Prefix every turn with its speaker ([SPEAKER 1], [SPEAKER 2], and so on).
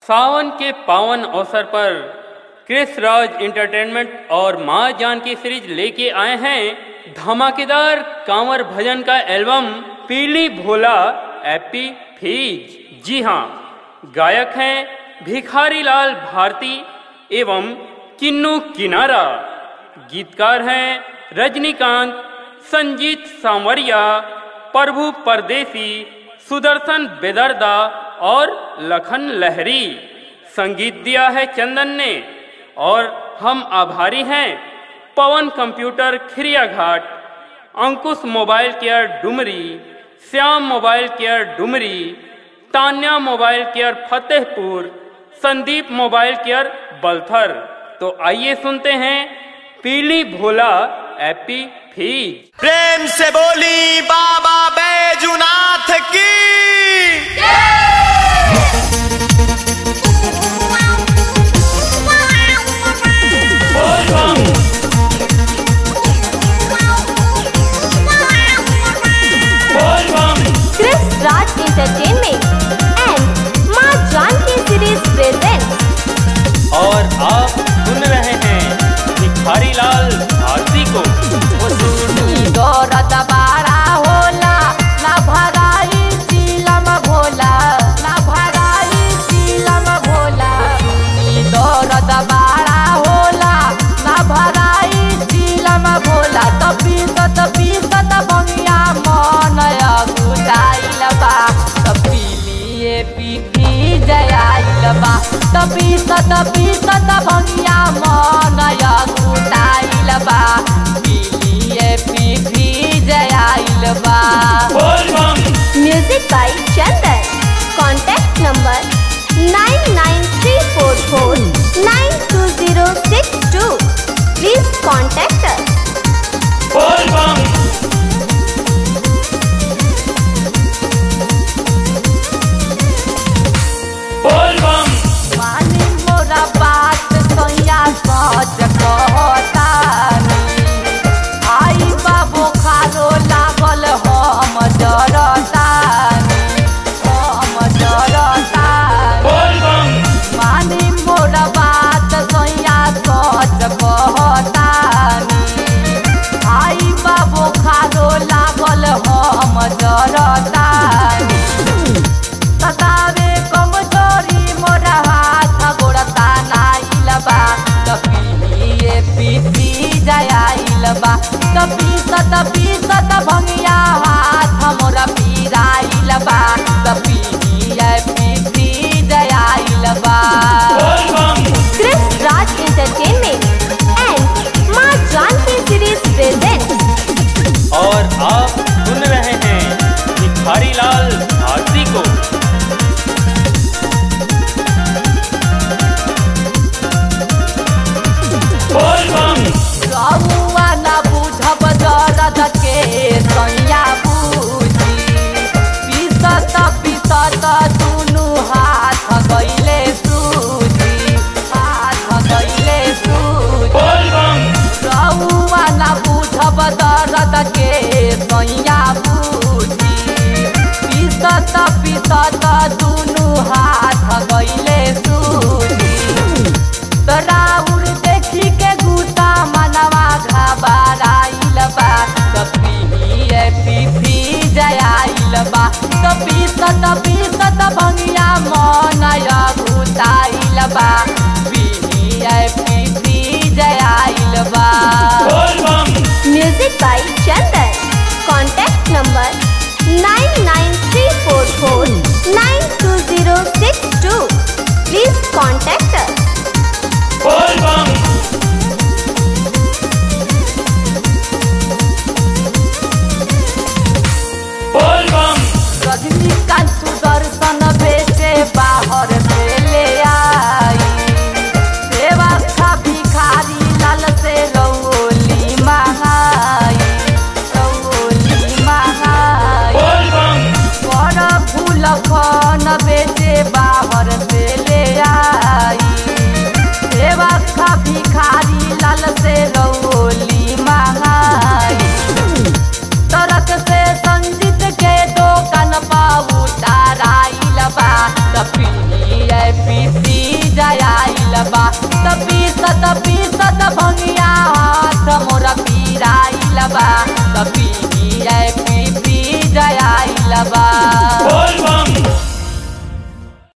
[SPEAKER 1] सावन के पावन अवसर पर क्रिस राज एंटरटेनमेंट और माँ जानकी सीरीज लेके आए हैं धमाकेदार कांवर भजन का एल्बम पीली भोला एपी फीज। जी हाँ, गायक हैं भिखारी लाल भारती एवं किन्नू किनारा, गीतकार हैं रजनीकांत, संजीत सांवरिया, प्रभु परदेसी, सुदर्शन बेदर्दा और लखन लहरी। संगीत दिया है चंदन ने और हम आभारी हैं पवन computer Khiriya Ghat, Ankush mobile care Dumri, Shyam mobile care Dumri, Tanya mobile care Fatehpur, Sandeep mobile care Balthar. तो आइए सुनते हैं पीली भोला एपी फीज।
[SPEAKER 2] प्रेम से बोली बाबा बैजूनाथ की।
[SPEAKER 3] क्रिस राज एंटरटेनमेंट एंड माँ जानकी सीरीज प्रेजेंट।
[SPEAKER 1] और आप सुन रहे हैं भिखारी लाल भारती को।
[SPEAKER 3] दौरत बाड़ा होला ना भराई चीलम भोला, ना भराई चीलम भोला। दौरत बाड़ा होला ना भराई चीलम भोला। तपीसत भंगिया मन गुटाइल बा, तपीलिए पीपी जयाइल बा। तपीसत भंगिया मन गुटाइल बा, पीलिए पीपी जयाइल बा। Music by Chandan. Contact number 9934492062। Please contact अस। मानी मोरा बात सैया सच कहतानी, आई बाबू खारो लागल हम जरतानी, हम जरतानी। मानी मोरा बात सैया सच कहतानी, बा तपीसत भंगिया हाथ मोरा पीराइल बा तपी पी जयाइल बा